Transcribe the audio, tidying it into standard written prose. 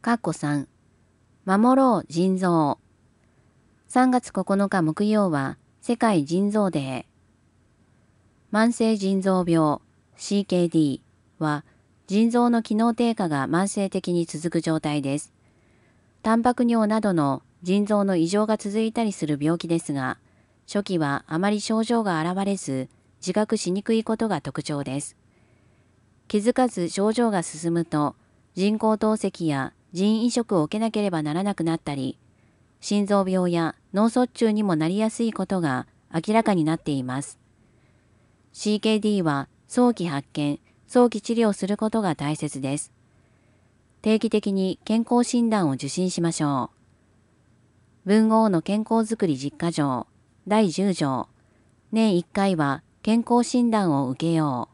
かっこ3、守ろう腎臓。3月9日木曜は世界腎臓デー。慢性腎臓病 CKD は腎臓の機能低下が慢性的に続く状態です。タンパク尿などの腎臓の異常が続いたりする病気ですが、初期はあまり症状が現れず、自覚しにくいことが特徴です。気づかず症状が進むと、人工透析や腎移植を受けなければならなくなったり、心臓病や脳卒中にもなりやすいことが明らかになっています。CKD は早期発見、早期治療することが大切です。定期的に健康診断を受診しましょう。文豪の健康づくり実家条第10条、年1回は健康診断を受けよう。